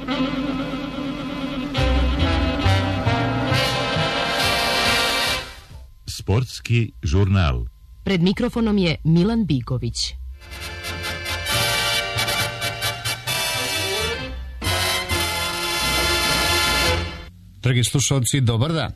Sportski žurnal. Pred mikrofonom je Milan Bigović. Dragi slušalci, dobar dan.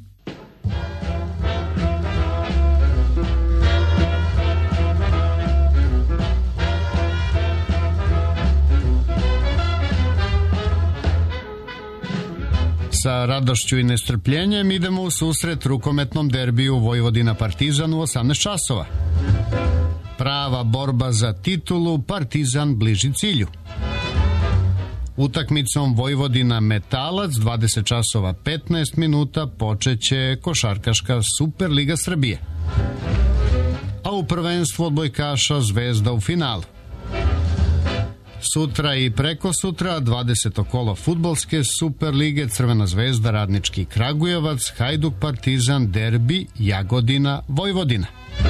Sa radošću i nestrpljenjem idemo u susret rukometnom derbiju Vojvodina Partizan u 18 časova. Prava borba za titulu, Partizan bliži cilju. Utakmicom Vojvodina Metalac 20 časova 15 minuta počeće košarkaška Superliga Srbije. A u prvenstvu odbojkaša Zvezda u finalu. Sutra i preko sutra 20. kolo fudbalske Superlige, Crvena Zvezda, Radnički Kragujevac, Hajduk Partizan, derbi Jagodina Vojvodina.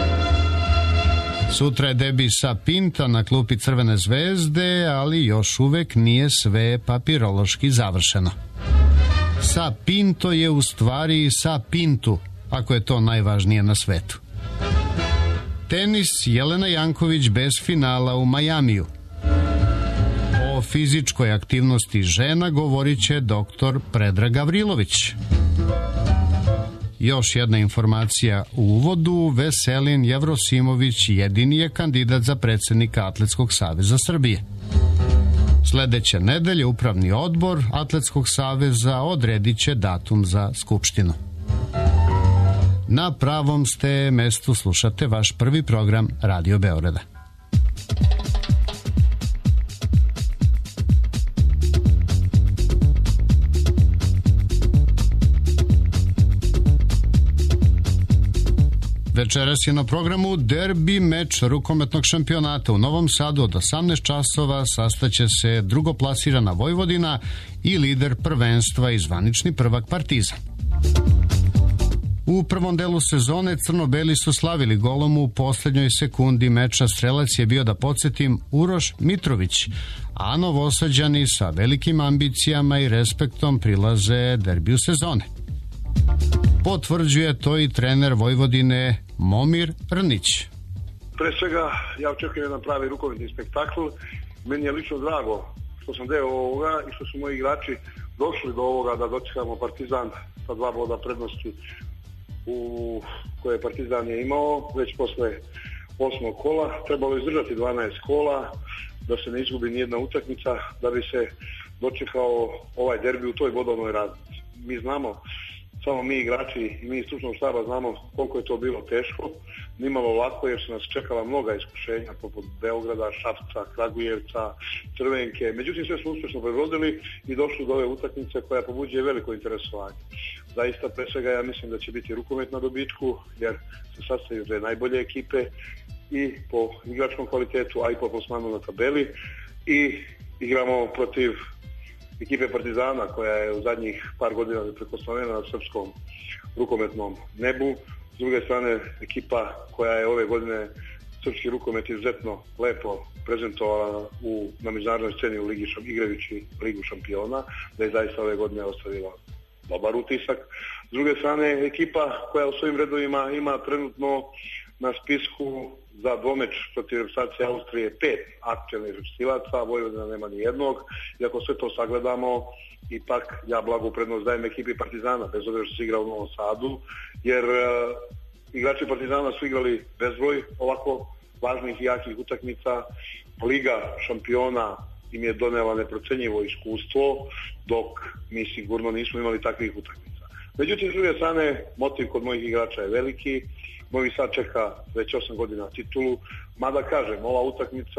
Sutra je debi sa Pinta na klupi Crvene Zvezde, ali još uvek nije sve papirološki završeno. Sa Pinto je u stvari sa Pintu, ako je to najvažnije na svetu. Tenis, Jelena Janković bez finala u Majamiju. O fizičkoj aktivnosti žena govorit će doktor Predrag Gavrilović. Još jedna informacija u uvodu, Veselin Jevrosimović jedini je kandidat za predsjednika Atletskog saveza Srbije. Sledeće nedelje Upravni odbor Atletskog saveza odredit će datum za skupštinu. Na pravom ste mestu, slušate vaš prvi program Radio Beograda. Večeras je na programu derbi meč rukometnog šampionata. U Novom Sadu od 18 časova sastaće se drugoplasirana Vojvodina i lider prvenstva i zvanični prvak Partizan. U prvom delu sezone crno-beli su slavili golom u poslednjoj sekundi meča. Strelac je bio, da podsjetim, Uroš Mitrović, a Novosađani sa velikim ambicijama i respektom prilaze derbiju sezone. Potvrđuje to i trener Vojvodine Momir Rnić. Pre svega, ja očekujem jedan pravi rukometni spektakl. Meni je lično drago što sam deo ovoga i što su moji igrači došli do ovoga da dočekamo Partizan sa 2 boda prednosti koje Partizan je imao već posle 8. kola. Trebalo izdržati 12 kola, da se ne izgubi nijedna utakmica, da bi se dočekao ovaj derbi u toj bodovnoj razlici. Mi znamo, samo mi igrači i mi iz stručnog štaba znamo koliko je to bilo teško, nimalo lako jer su nas čekala mnoga iskušenja poput Beograda, Šapca, Kragujevca, Crvenke. Međutim, sve smo uspješno prebrodili i došli do ove utakmice koja pobuđuje veliko interesovanje. Zaista, pre svega, ja mislim da će biti rukomet na dobitku jer se sastaju dve najbolje ekipe i po igračkom kvalitetu, a i po plasmanu na tabeli i igramo protiv ekipe Partizana koja je u zadnjih par godina neprikosnovena na srpskom rukometnom nebu. S druge strane, ekipa koja je ove godine srpski rukomet izuzetno lepo prezentovala na međunarodnoj sceni u igrajući Ligu šampiona, da je zaista ove godine ostavila dobar utisak. S druge strane, ekipa koja u svojim redovima ima trenutno na spisku za dvomeč protiv reprezentacije Austrije 5 aktuelnih reprezentativaca, Vojvodina nema ni jednog. I ako sve to sagledamo, ipak ja blagu prednost dajem ekipi Partizana, bez obzira što se igra u Novom Sadu, jer igrači Partizana su igrali bezbroj ovako važnih i jakih utakmica. Liga šampiona im je donela neprocenjivo iskustvo, dok mi sigurno nismo imali takvih utakmica. Međutim, s druge strane, motiv kod mojih igrača je veliki. Novi Sad čeka već 8 godina titulu, mada kažem, ova utakmica,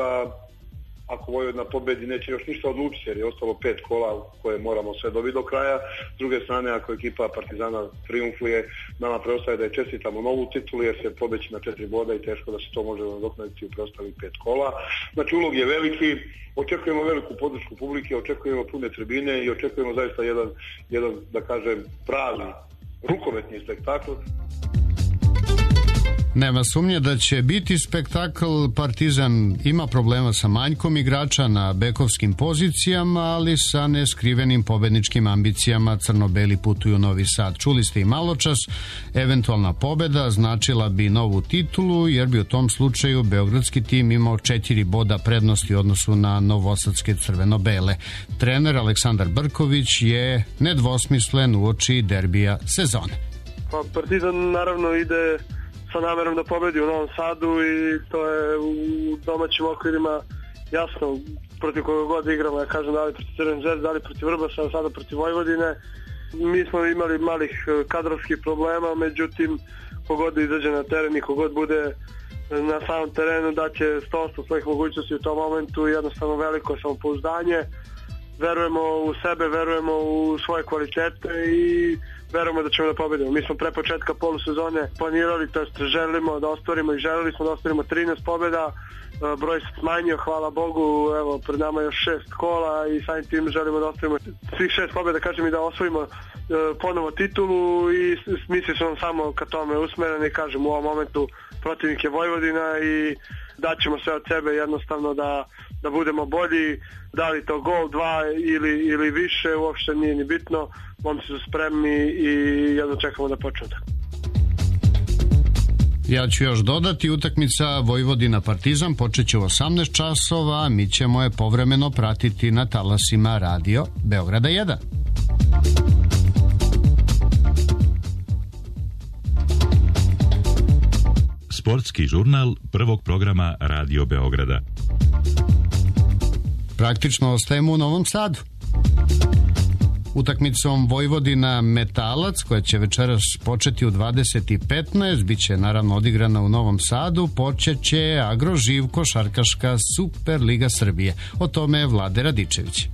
ako Vojvodina pobedi, neće još ništa odlučiti jer je ostalo 5 kola koje moramo sve dobiti do kraja. S druge strane, ako ekipa Partizana triumfuje, nama preostaje da je čestitamo novu titulu jer se pobeći na 4 boda i teško da se to može nadoknaditi u preostalih 5 kola. Znači, ulog je veliki, očekujemo veliku podršku publike, očekujemo pune tribine i očekujemo zaista jedan da kažem, pravi rukometni spektakl. Nema sumnje da će biti spektakl. Partizan ima problema sa manjkom igrača na bekovskim pozicijama, ali sa neskrivenim pobedničkim ambicijama crno-beli putuju u Novi Sad. Čuli ste i maločas, eventualna pobeda značila bi novu titulu, jer bi u tom slučaju beogradski tim imao 4 boda prednosti u odnosu na novosadske crveno-bele. Trener Aleksandar Brković je nedvosmislen uoči derbija sezone. Pa Partizan naravno ide sa namerom da pobedi u Novom Sadu i to je u domaćim okvirima jasno protiv koga god igramo, ja kažem, da li protiv Crvene Zvezde, da li protiv Vrbasa, sada protiv Vojvodine. Mi smo imali malih kadrovskih problema, međutim kogod izađe na teren i kogod bude na samom terenu daće 100% svojih mogućnosti u tom momentu, jednostavno veliko samopouzdanje. Verujemo u sebe, verujemo u svoje kvalitete i verujemo da ćemo da pobedimo. Mi smo pre početka polusezone planirali, to jest želimo da ostvarimo i želeli smo da ostvarimo 13 pobjeda. Broj se smanjio, hvala Bogu, evo pred nama još 6 kola i samim tim želimo da ostvarimo svih 6 pobjeda, kažem, i da osvojimo ponovo titulu i misli su nam samo ka tome usmereni, kažem, u ovom momentu protivnik je Vojvodina i daćemo sve od sebe jednostavno da budemo bolji, da li to gol, 2 ili više, uopšte nije ni bitno, momci su spremni i jedno čekamo da počne tako. Ja ću još dodati, utakmica Vojvodina Partizan počeće u 18 časova, mi ćemo je povremeno pratiti na talasima Radio Beograda 1. Sportski žurnal prvog programa Radio Beograda. Praktično ostajemo u Novom Sadu. Utakmicom Vojvodina Metalac, koja će večeras početi u 20:15, bit će naravno odigrana u Novom Sadu, počeće Agroživ košarkaška Superliga Srbije. O tome je Vlade Radičević.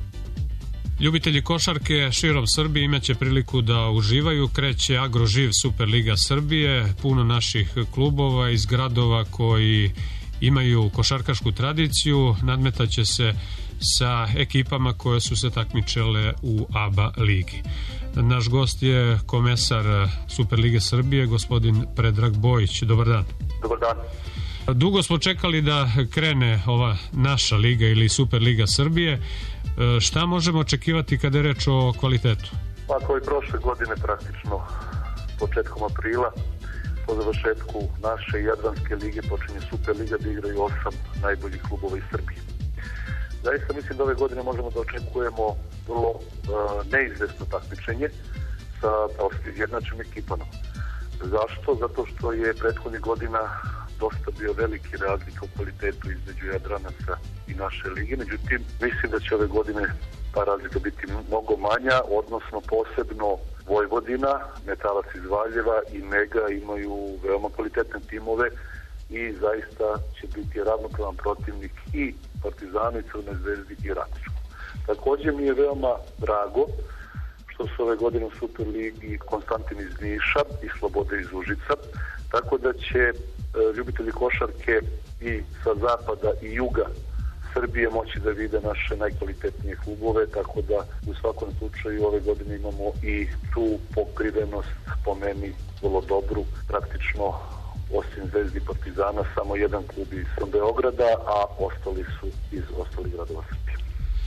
Ljubitelji košarke širom Srbije imaće priliku da uživaju. Kreće Agroživ Superliga Srbije, puno naših klubova iz gradova koji imaju košarkašku tradiciju, nadmetaće se sa ekipama koje su se takmičile u ABA ligi. Naš gost je komesar Superlige Srbije, gospodin Predrag Bojić. Dobar dan. Dobar dan. Dugo smo čekali da krene ova naša liga ili Superliga Srbije. Šta možemo očekivati kada je reč o kvalitetu? Pa kao i prošle godine praktično početkom aprila po završetku naše Jadranske lige počinje Superliga gdje igraju 8 najboljih klubova iz Srbije. Zaista mislim da ove godine možemo da očekujemo vrlo neizvesno takmičenje sa izjednačenim ekipama. Zašto? Zato što je prethodnih godina dosta bio veliki razlika u kvalitetu između Jadranaca i naše lige. Međutim, mislim da će ove godine ta razlika biti mnogo manja, odnosno posebno Vojvodina, Metalac iz Valjeva i Mega imaju veoma kvalitetne timove i zaista će biti ravnopravan protivnik i Partizanu i Crvenoj Zvezdi i Radničku. Također mi je veoma drago što su ove godine u Superligi Konstantin iz Niša i Slobode iz Užica, tako da će ljubitelji košarke i sa zapada i juga Srbije moći da vide naše najkvalitetnije klubove, tako da u svakom slučaju ove godine imamo i tu pokrivenost po meni vrlo dobru, praktično osim Zvezdi i Partizana samo jedan klub iz Beograda, a ostali su iz ostalih gradova Srbije.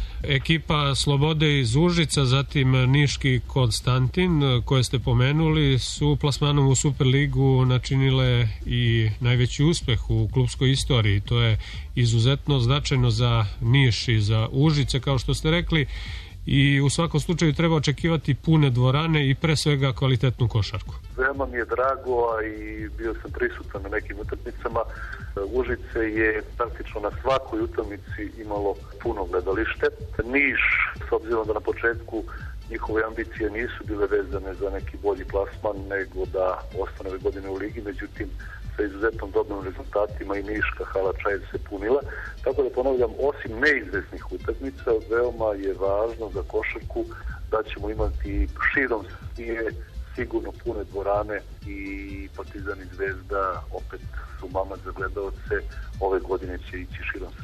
Ekipa Slobode iz Užica, zatim Niški Konstantin, koje ste pomenuli, su plasmanom u Superligu načinile i najveći uspeh u klubskoj istoriji. To je izuzetno značajno za Niš i za Užice, kao što ste rekli, i u svakom slučaju treba očekivati pune dvorane i pre svega kvalitetnu košarku. Veoma mi je drago, a i bio sam prisutan na nekim utakmicama. Užice je praktično na svakoj utakmici imalo puno gledalište. Niš, s obzirom da na početku njihove ambicije nisu bile vezane za neki bolji plasman nego da ostane ove godine u ligi, međutim sa izuzetnom dobrim rezultatima i Niška hala Čajev se punila. Tako da ponavljam, osim neizvesnih utakmica, veoma je važno za košarku da ćemo imati širom Srbije sigurno pune dvorane i Partizan i Zvezda opet su mamac za gledaoce, ove godine će ići širom Srbije.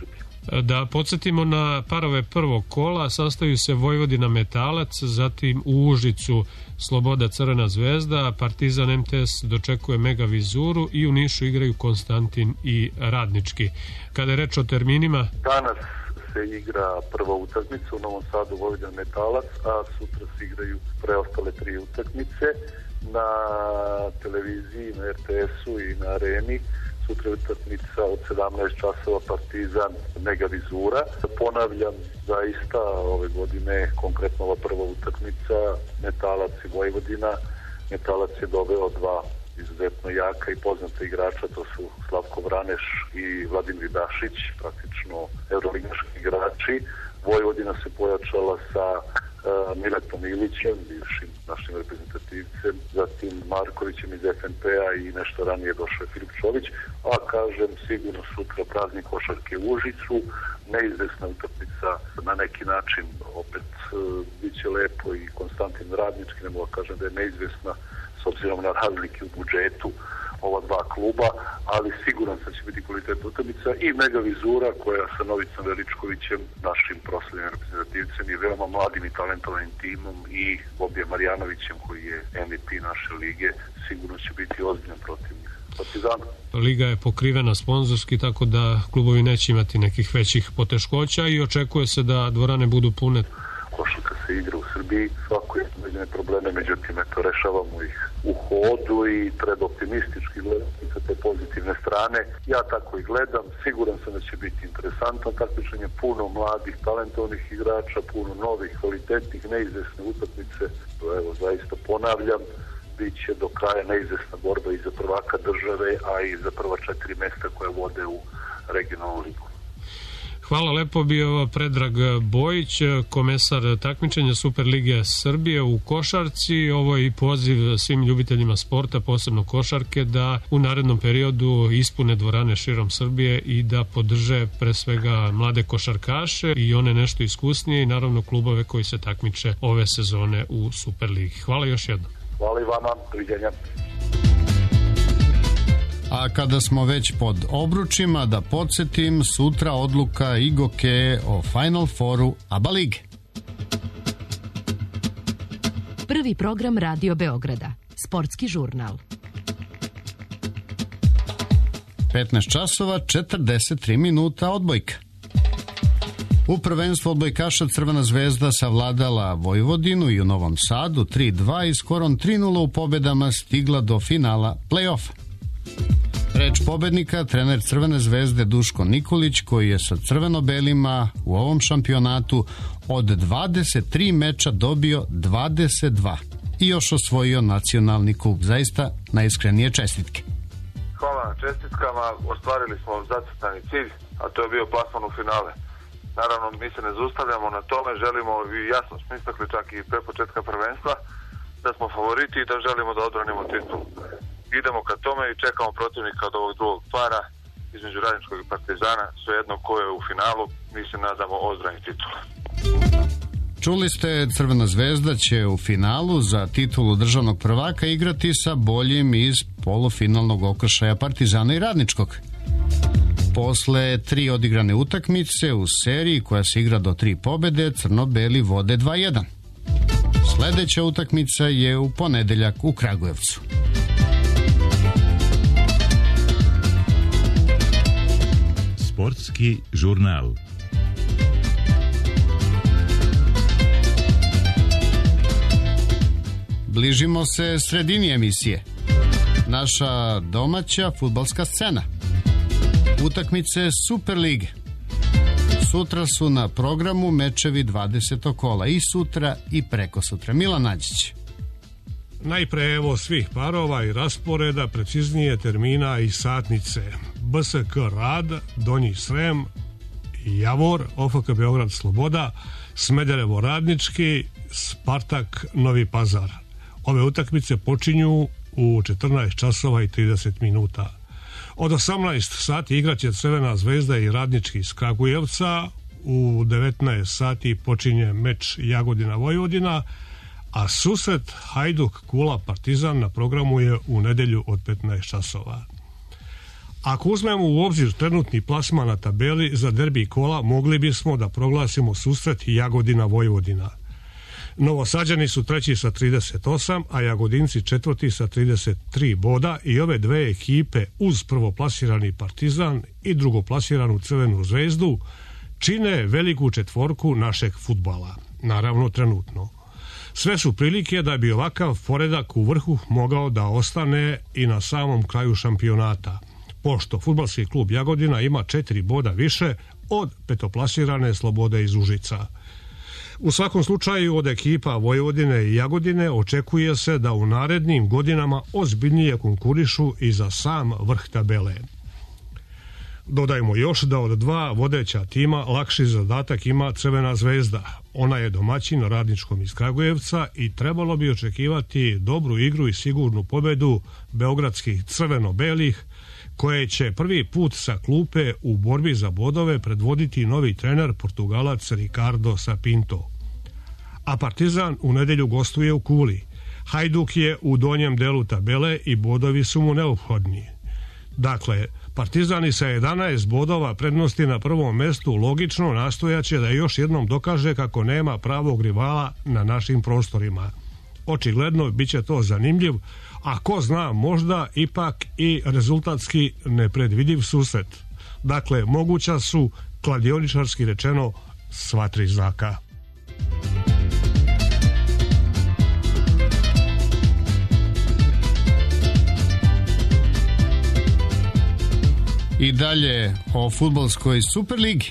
Da podsjetimo na parove prvog kola, sastaju se Vojvodina Metalac, zatim u Užicu Sloboda Crvena zvezda, Partizan MTS dočekuje Mega Vizuru i u Nišu igraju Konstantin i Radnički. Kada je reč o terminima... Danas se igra prva utakmica u Novom Sadu Vojvodina Metalac, a sutra se igraju preostale 3 utakmice na televiziji, na RTS-u i na Areni. Sutra utakmica od 17 časova Partizan Mega Vizura. Ponavljam, zaista ove godine konkretno ova prva utakmica Metalac i Vojvodina. Metalac je doveo 2 izuzetno jaka i poznata igrača, to su Slavko Vraneš i Vladimir Dašić, praktično euroligaški igrači. Vojvodina se pojačala sa Miletom Ilićem, bivšim našim reprezentativcem, zatim Markovićem iz FNP-a i nešto ranije došao je Filip Čović, a kažem sigurno sutra praznik košarke u Užicu, neizvesna utakmica na neki način, opet biće lepo i Konstantin Radnički, ne mogu kažem da je neizvesna s obzirom na razlike u budžetu ova 2 kluba, ali siguran sam će biti kvalitetna utakmica i Mega Vizura koja sa Novicom Veličkovićem, našim proslavljenim reprezentativcem i veoma mladim i talentovanim timom i Bobija Marjanovićem koji je MVP naše lige, sigurno će biti ozbiljan protivnik Partizana. Liga je pokrivena sponzorski, tako da klubovi neće imati nekih većih poteškoća i očekuje se da dvorane budu pune. Košarka se igra u Srbiji, svako je međune probleme, međutim, eto, rešavamo ih u hodu i treba optimistički gledati sa te pozitivne strane. Ja tako i gledam, siguran sam da će biti interesantno takmičenje, puno mladih, talentovnih igrača, puno novih, kvalitetnih, neizvesne utakmice. Evo, zaista ponavljam, bit će do kraja neizvesna borba i za prvaka države, a i za prva 4 mesta koje vode u regionalnu ligu. Hvala lepo, bio Predrag Bojić, komesar takmičenja Superlige Srbije u košarci. Ovo je i poziv svim ljubiteljima sporta, posebno košarke, da u narednom periodu ispune dvorane širom Srbije i da podrže pre svega mlade košarkaše i one nešto iskusnije i naravno klubove koji se takmiče ove sezone u Superligi. Hvala još jednom. Hvala i vama, doviđenja. A kada smo već pod obručima, da podsjetim, sutra odluka Igoke o Final Fouru ABA lige. Prvi program Radio Beograda. Sportski žurnal. 15 časova, 43 minuta odbojka. U prvenstvu odbojkaša Crvena zvezda savladala Vojvodinu i u Novom Sadu 3-2 i skorom 3-0 u pobedama stigla do finala play-offa. Reč pobednika, trener Crvene zvezde Duško Nikolić, koji je sa crveno-belima u ovom šampionatu od 23 meča dobio 22 i još osvojio nacionalni kup. Zaista najiskrenije čestitke. Hvala na čestitkama, ostvarili smo zacrtani cilj, a to je bio plasman u finale. Naravno, mi se ne zaustavljamo na tome, želimo, i jasno smo istakli čak i pre početka prvenstva, da smo favoriti i da želimo da odbranimo titul. Idemo ka tome i čekamo protivnika od ovog drugog para između Radničkog i Partizana, svejedno ko je u finalu, mi se nadamo odbrani titula. Čuli ste, Crvena zvezda će u finalu za titulu državnog prvaka igrati sa boljim iz polufinalnog okršaja Partizana i Radničkog. Posle 3 odigrane utakmice u seriji koja se igra do 3 pobede, crno-beli vode 2-1. Sledeća utakmica je u ponedeljak u Kragujevcu. Sportski žurnal. Bližimo se sredini emisije. Naša domaća fudbalska scena. Utakmice Superlige. Sutra su na programu mečevi 20. kola i sutra i preko sutra. Milan Nađić. Najpre evo svih parova i rasporeda, preciznije termina i satnice. BSK Rad, Donji Srem, Javor, OFK Beograd Sloboda, Smederevo Radnički, Spartak Novi Pazar. Ove utakmice počinju u 14 časova i 30 minuta. Od 18 sati igraće Crvena zvezda i Radnički iz Kragujevca, u 19 sati počinje meč Jagodina-Vojvodina, a susret Hajduk Kula Partizan na programu je u nedelju od 15 časova. Ako uzmemo u obzir trenutni plasman na tabeli za derbi kola, mogli bismo da proglasimo susret Jagodina-Vojvodina. Novosađani su treći sa 38, a Jagodinci četvrti sa 33 boda i ove dve ekipe uz prvoplasirani Partizan i drugoplasiranu Crvenu zvezdu čine veliku četvorku našeg fudbala, naravno trenutno. Sve su prilike da bi ovakav poredak u vrhu mogao da ostane i na samom kraju šampionata, pošto fudbalski klub Jagodina ima 4 boda više od petoplasirane Slobode iz Užica. U svakom slučaju od ekipa Vojvodine i Jagodine očekuje se da u narednim godinama ozbiljnije konkurišu i za sam vrh tabele. Dodajmo još da od dva vodeća tima lakši zadatak ima Crvena zvezda. Ona je domaćin Radničkom iz Kragujevca i trebalo bi očekivati dobru igru i sigurnu pobedu beogradskih crveno-belih, koje će prvi put sa klupe u borbi za bodove predvoditi novi trener Portugalac Ricardo Sapinto. A Partizan u nedelju gostuje u Kuli. Hajduk je u donjem delu tabele i bodovi su mu neophodni. Dakle, Partizani sa 11 bodova prednosti na prvom mestu logično nastojaće da još jednom dokaže kako nema pravog rivala na našim prostorima. Očigledno bit će to zanimljiv, a ko zna, možda ipak i rezultatski nepredvidiv susret. Dakle, moguća su, kladioničarski rečeno, sva tri znaka. I dalje o fudbalskoj Superligi.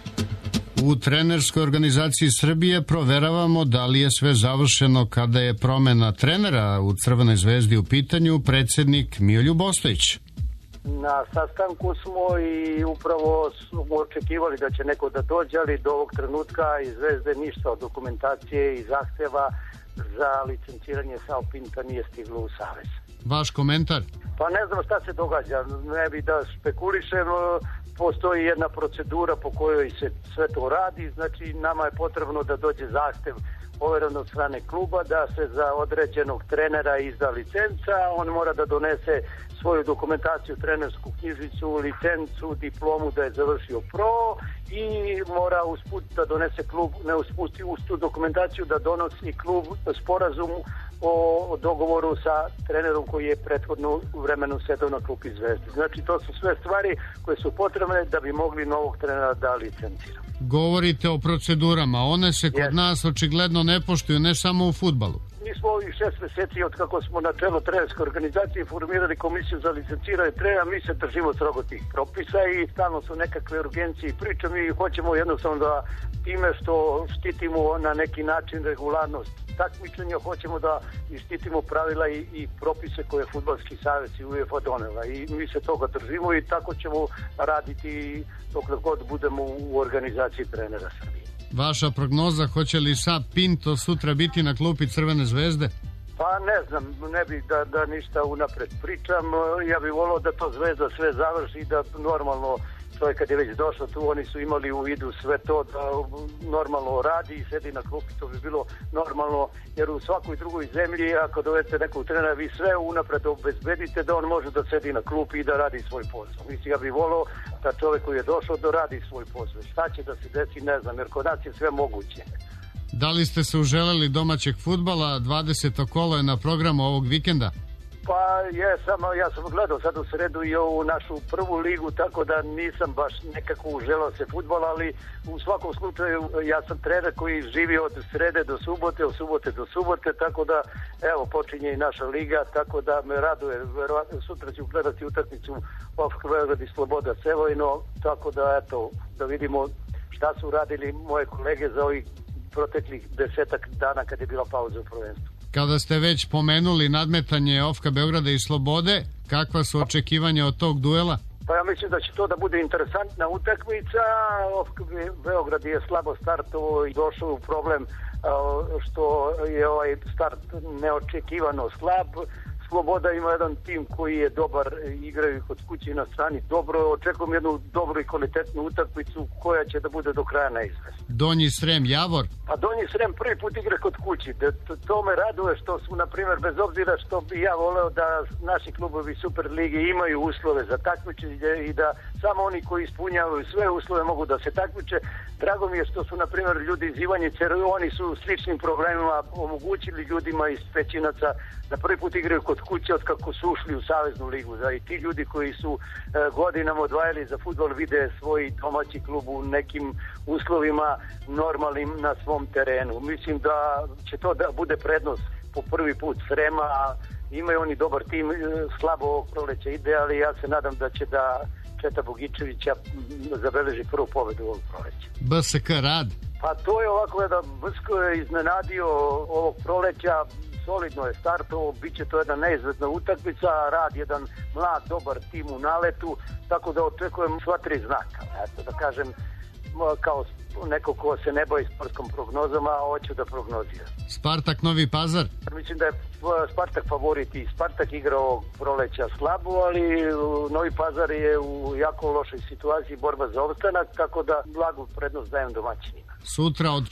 U trenerskoj organizaciji Srbije proveravamo da li je sve završeno kada je promena trenera u Crvenoj zvezdi u pitanju, predsjednik Mijoljub Ostojić. Na sastanku smo i upravo smo očekivali da će neko da dođe, ali do ovog trenutka iz Zvezde ništa od dokumentacije i zahteva za licenciranje Sao Pinta nije stiglo u Savez. Vaš komentar? Pa ne znam šta se događa, ne bi da špekulišem, postoji jedna procedura po kojoj se sve to radi, znači nama je potrebno da dođe zahtev overen od strane kluba da se za određenog trenera izda licenca, on mora da donese svoju dokumentaciju, trenersku knjižicu, licencu, diplomu da je završio pro i mora usput da donese klub, ne uspusti uz tu dokumentaciju da donosi klub sporazum o dogovoru sa trenerom koji je prethodno u vremenu sedao na klupi Zvezde. Znači to su sve stvari koje su potrebne da bi mogli novog trenera da licenciramo. Govorite o procedurama, one se kod nas očigledno ne poštuju, ne samo u fudbalu. Mi smo ovih 6 meseci od kako smo na čelu trenerske organizacije formirali komisiju za licenciranje trenera, mi se držimo strogo tih propisa i stalno su nekakve urgencije i priče. Mi hoćemo jednostavno da time što štitimo na neki način regularnost takmičenja, hoćemo da štitimo pravila i propise koje je Fudbalski savez i UEFA donela i mi se toga držimo i tako ćemo raditi dok god budemo u organizaciji trenera Srbije. Vaša prognoza, hoće li Sao Pinto sutra biti na klupi Crvene zvezde? Pa ne znam, ne bih da ništa unapred pričam. Ja bih volao da to Zvezda sve završi, da normalno čovjek kad je već došao tu, oni su imali u vidu sve to da normalno radi i sedi na klupi, to bi bilo normalno, jer u svakoj drugoj zemlji ako dovedete nekog trenera, vi sve unapred obezbedite da on može da sedi na klupi i da radi svoj posao. Mislim, ja bih volao da čovjek koji je došao da radi svoj posao. Šta će da se desi, ne znam, jer kod nas je sve moguće. Da li ste se uželeli domaćeg fudbala? 20. kolo je na programu ovog vikenda. Pa ja sam gledao sad u sredu i ovu našu prvu ligu, tako da nisam baš nekako uželao se fudbala, ali u svakom slučaju ja sam trener koji živi od srede do subote, od subote do subote, tako da evo počinje i naša liga, tako da me raduje. Sutra ću gledati utakmicu OFK Beograd i Sloboda Sevojno, tako da eto, da vidimo šta su radili moje kolege za ovih proteklih 10 dana kad je bila pauza u prvenstvu. Kada ste već pomenuli nadmetanje OFK-a Beograda i Slobode, kakva su očekivanja od tog duela? Pa ja mislim da će to da bude interesantna utakmica. OFK Beograd je slabo startovao i došao u problem što je ovaj start neočekivano slab. Sloboda ima jedan tim koji je dobar, igraju kod kuće na strani dobro, očekujem jednu dobru i kvalitetnu utakmicu koja će da bude do kraja neizvesna. Donji Srem Javor? Pa Donji Srem prvi put igra kod kući. To me raduje što su, na primjer, bez obzira što bi ja voleo da naši klubovi Superlige imaju uslove za takmičenje i da samo oni koji ispunjavaju sve uslove mogu da se takmiče. Drago mi je što su, na primjer, ljudi iz Ivanjice, oni su sličnim problemima omogućili ljudima iz Pećinaca da prvi put igraju kod kuće od kako su ušli u Saveznu ligu. Da i ti ljudi koji su godinama odvajali za fudbal vide svoj domaći klub u nekim uslovima normalnim na svom terenu. Mislim da će to da bude prednost po prvi put Srema. Imaju oni dobar tim, slabo ovog proleća ide, ali ja se nadam da će da Četa Bogičevića zabeleži prvu pobedu ovog proleća. BSK Rad? Pa to je ovako jedan BSK je iznenadio ovog proleća, solidno je startovo, bit će to jedna neizvesna utakmica, Rad jedan mlad, dobar tim u naletu, tako da očekujem sva tri znaka. Eto, da kažem, kao neko ko se ne bavi sportskom prognozama, hoću da prognozira. Spartak Novi Pazar? Mislim da je Spartak favorit i Spartak igra ovog proleća slabo, ali Novi Pazar je u jako lošoj situaciji, borba za opstanak, tako da blagu prednost dajem domaćinima. Sutra od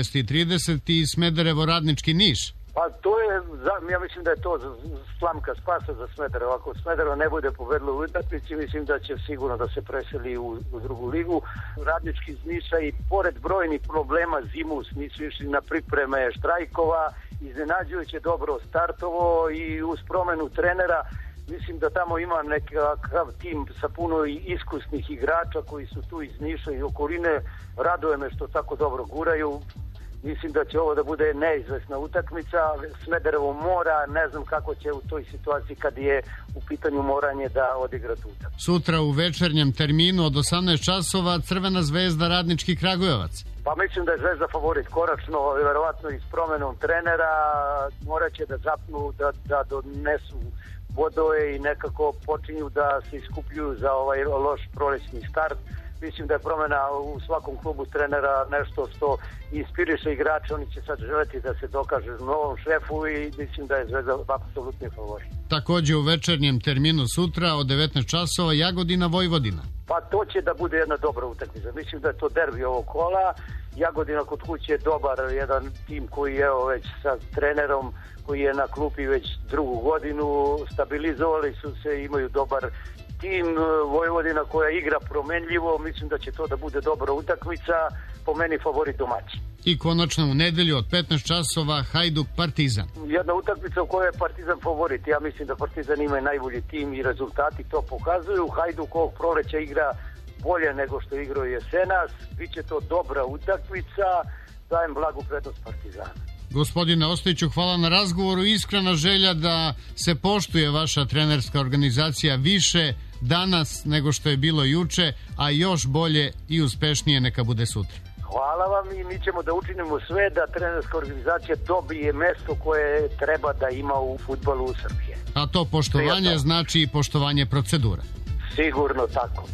14:30 i Smederevo Radnički Niš? Pa to je, ja mislim da je to slamka spasa za Smederevo. Ako Smederevo ne bude pobedilo u utakmici, mislim da će sigurno da se preseli u drugu ligu. Radnički iz Niša i pored brojnih problema zimus nisu išli na pripreme štrajkova, iznenađujuće dobro startovo i uz promenu trenera mislim da tamo ima nekakav tim sa puno iskusnih igrača koji su tu iz Niša i okoline. Raduje me što tako dobro guraju. Mislim da će ovo da bude neizvesna utakmica. Smederevo mora, ne znam kako će u toj situaciji kad je u pitanju moranje da odigra tu utakmicu. Sutra u večernjem terminu od 18 časova Crvena zvezda Radnički Kragujevac. Pa mislim da je Zvezda favorit koračno, verovatno i s promenom trenera. Morat će da zapnu, da donesu bodove i nekako počinju da se iskupljuju za ovaj loš prolećni start. Mislim da je promena u svakom klubu trenera nešto što inspiriše igrače, oni će sad želeti da se dokaže novom šefu i mislim da je Zvezda apsolutni favorit. Takođe u večernjem terminu sutra od 19 časova Jagodina Vojvodina. Pa to će da bude jedna dobra utakmica. Mislim da je to derbi ovog kola. Jagodina kod kuće je dobar, jedan tim koji je već sa trenerom koji je na klupi već drugu godinu, stabilizovali su se, imaju dobar tim. Vojvodina koja igra promenljivo, mislim da će to da bude dobra utakmica, po meni favorit domaći. I konačno u nedelju od 15 časova Hajduk Partizan. Jedna utakmica u kojoj je Partizan favorit. Ja mislim da Partizan ima najbolji tim i rezultati to pokazuju. Hajduk ovog proleća igra bolje nego što igrao jesenas. Biće to dobra utakmica. Dajem blagu prednost Partizana. Gospodine Ostojiću, hvala na razgovoru. Iskrena želja da se poštuje vaša trenerska organizacija više danas nego što je bilo juče, a još bolje i uspešnije neka bude sutra. Hvala vam i mi ćemo da učinimo sve da trenerska organizacija dobije mesto koje treba da ima u fudbalu u Srbije. A to poštovanje znači i poštovanje procedura. Sigurno tako.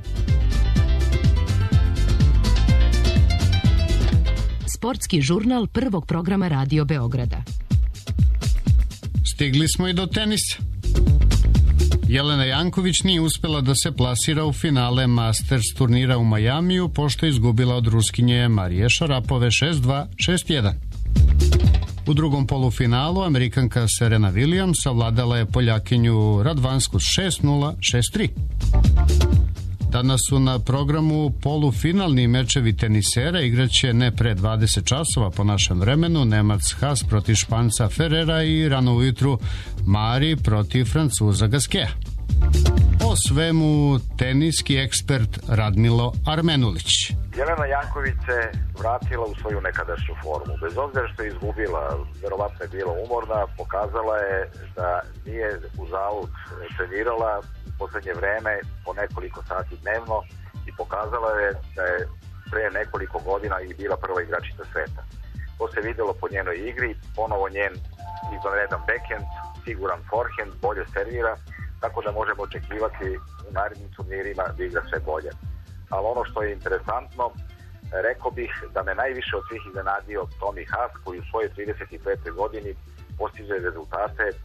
Sportski žurnal prvog programa Radio Beograda. Stigli smo i do tenisa. Jelena Janković nije uspela da se plasira u finale Masters turnira u Majamiju, pošto je izgubila od Ruskinje Marije Šarapove 6-2, 6-1. U drugom polufinalu Amerikanka Serena Williams savladala je Poljakinju Radvansku 6-0, 6-3. Danas su na programu polufinalni mečevi tenisera, igraće ne pre 20 časova po našem vremenu, Nemac Haas protiv Španca Ferrera i rano ujutru Mari protiv Francuza Gaskea. O svemu teniski ekspert Radmilo Armenulić. Jelena Janković se vratila u svoju nekadašnju formu. Bez obzira što je izgubila, verovatno je bila umorna, pokazala je da nije uzalud trenirala u poslednje vreme po nekoliko sati dnevno i pokazala je da je pre nekoliko godina i bila prva igračica sveta. To se videlo po njenoj igri, ponovo njen izvanredan backhand, siguran forehand, bolje servira, tako da možemo očekivati u narednim turnirima da igra sve bolje. Ali ono što je interesantno, rekao bih da me najviše od svih iznenadio Tommy Haas, koji u svojoj 35. godini postiže rezultate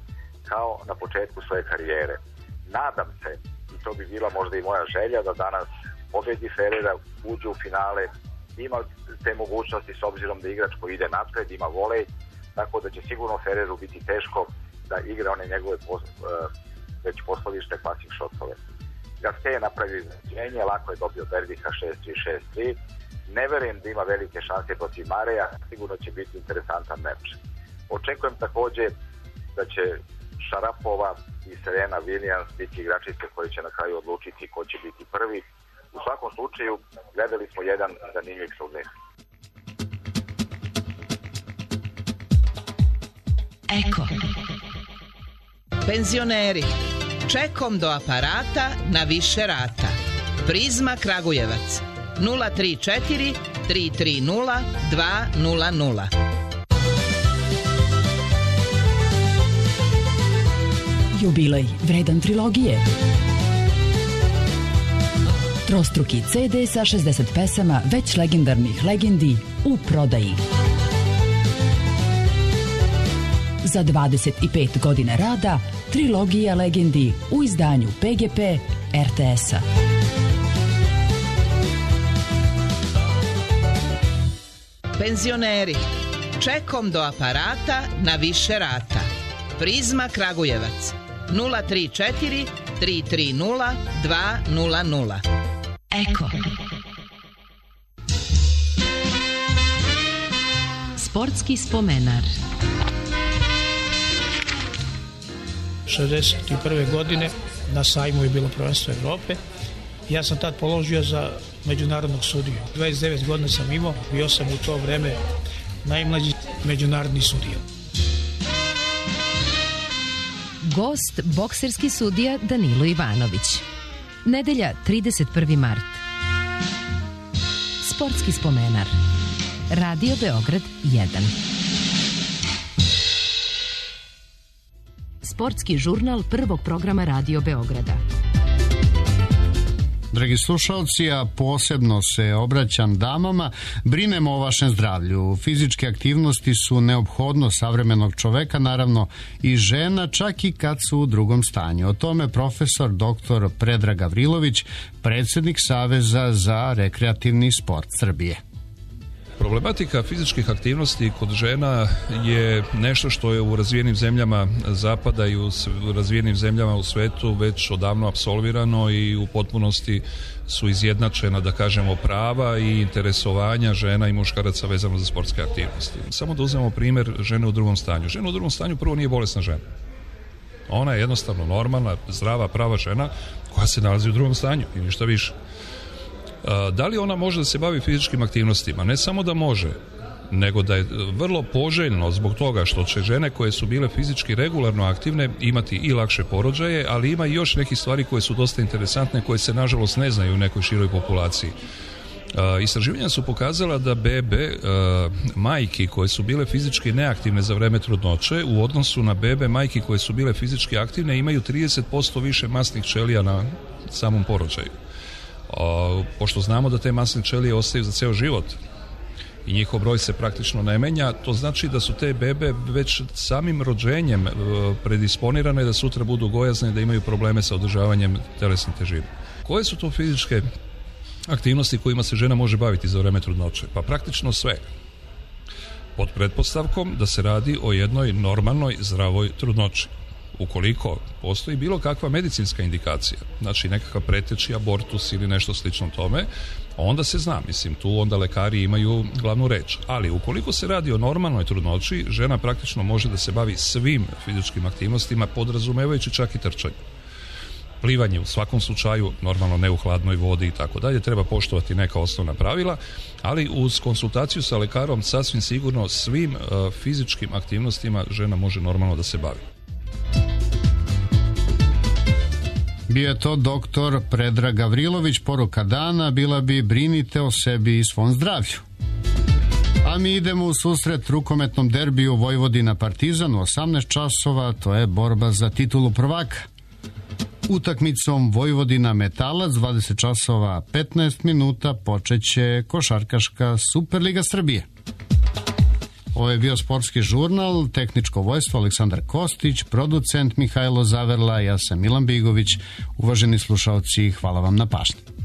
kao na početku svoje karijere. Nadam se, i to bi bila možda i moja želja, da danas pobedi Ferreira, uđe u finale, ima te mogućnosti s obzirom da igrač koji ide napred, ima volej, tako da će sigurno Ferreiru biti teško da igra one njegove već poslavište classic shotove. Gasquet je napravio iznenađenje, lako je dobio Berdika 6-3, 6-3. Ne verujem da ima velike šanse protiv Mareja, sigurno će biti interesantan meč. Očekujem također da će Šarapova i Serena Williams biti igračice koji će na kraju odlučiti ko će biti prvi. U svakom slučaju, gledali smo jedan zanimljiv turnir. Eko. Penzioneri. Čekom do aparata na više rata. Prizma Kragujevac. 034 330 200. Jubilej vredan trilogije. Trostruki CD sa 60 pesama već legendarnih legendi u prodaji. Za 25 godina rada, trilogija legendi u izdanju PGP RTS-a. Penzioneri. Čekom do aparata na više rata. Prizma Kragujevac. 034 330 200. Eko. Sportski spomenar. 61. godine na sajmu je bilo prvenstvo Evrope. Ja sam tad položio za međunarodnog sudiju. 29 godina sam imao, bio sam u to vreme najmlađi međunarodni sudija. Gost, bokserski sudija Danilo Ivanović. Nedelja, 31. mart. Sportski spomenar. Radio Beograd 1. Sportski žurnal prvog programa Radio Beograda. Dragi slušalci, a posebno se obraćam damama, brinemo o vašem zdravlju. Fizičke aktivnosti su neophodno savremenog čoveka, naravno i žena, čak i kad su u drugom stanju. O tome profesor dr. Predrag Gavrilović, predsjednik Saveza za rekreativni sport Srbije. Problematika fizičkih aktivnosti kod žena je nešto što je u razvijenim zemljama zapada i u razvijenim zemljama u svetu već odavno apsolvirano i u potpunosti su izjednačena, da kažemo, prava i interesovanja žena i muškaraca vezano za sportske aktivnosti. Samo da uzmemo primjer žene u drugom stanju. Žena u drugom stanju prvo nije bolesna žena. Ona je jednostavno normalna, zdrava, prava žena koja se nalazi u drugom stanju i ništa više. Da li ona može da se bavi fizičkim aktivnostima? Ne samo da može, nego da je vrlo poželjno zbog toga što će žene koje su bile fizički regularno aktivne imati i lakše porođaje, ali ima i još nekih stvari koje su dosta interesantne, koje se nažalost ne znaju u nekoj široj populaciji. Istraživanja su pokazala da bebe majki koje su bile fizički neaktivne za vreme trudnoće u odnosu na bebe majki koje su bile fizički aktivne imaju 30% više masnih ćelija na samom porođaju. Pošto znamo da te masne ćelije ostaju za ceo život i njihov broj se praktično ne menja, to znači da su te bebe već samim rođenjem predisponirane da sutra budu gojazne, da imaju probleme sa održavanjem telesne težine. Koje su to fizičke aktivnosti kojima se žena može baviti za vreme trudnoće? Pa praktično sve. Pod pretpostavkom da se radi o jednoj normalnoj, zdravoj trudnoći. Ukoliko postoji bilo kakva medicinska indikacija, znači nekakav preteči abortus ili nešto slično tome, onda se zna, mislim, tu onda lekari imaju glavnu reč. Ali ukoliko se radi o normalnoj trudnoći, žena praktično može da se bavi svim fizičkim aktivnostima, podrazumevajući čak i trčanje. Plivanje u svakom slučaju, normalno ne u hladnoj vodi i tako dalje, treba poštovati neka osnovna pravila, ali uz konsultaciju sa lekarom sasvim sigurno svim fizičkim aktivnostima žena može normalno da se bavi. Bio je to doktor Predrag Gavrilović. Poruka dana bila bi: brinite o sebi i svom zdravlju. A mi idemo u susret rukometnom derbiju Vojvodina Partizan u 18 časova, to je borba za titulu prvaka. Utakmicom Vojvodina Metalac 20 časova 15 minuta počeće košarkaška Superliga Srbije. Ovo je bio Sportski žurnal, tehničko vojstvo Aleksandar Kostić, producent Mihajlo Zaverla, ja sam Milan Bigović. Uvaženi slušaoci, hvala vam na pažnji.